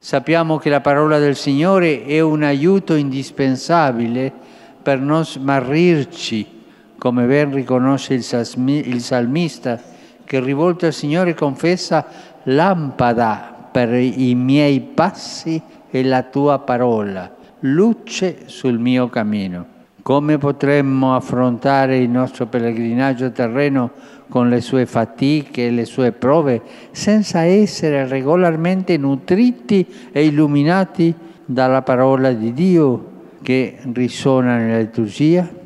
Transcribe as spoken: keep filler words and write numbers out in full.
Sappiamo che la parola del Signore è un aiuto indispensabile per non smarrirci, come ben riconosce il salmista, che rivolto al Signore confessa: lampada per i miei passi è la tua parola, luce sul mio cammino. Come potremmo affrontare il nostro pellegrinaggio terreno con le sue fatiche e le sue prove senza essere regolarmente nutriti e illuminati dalla parola di Dio che risuona nella liturgia?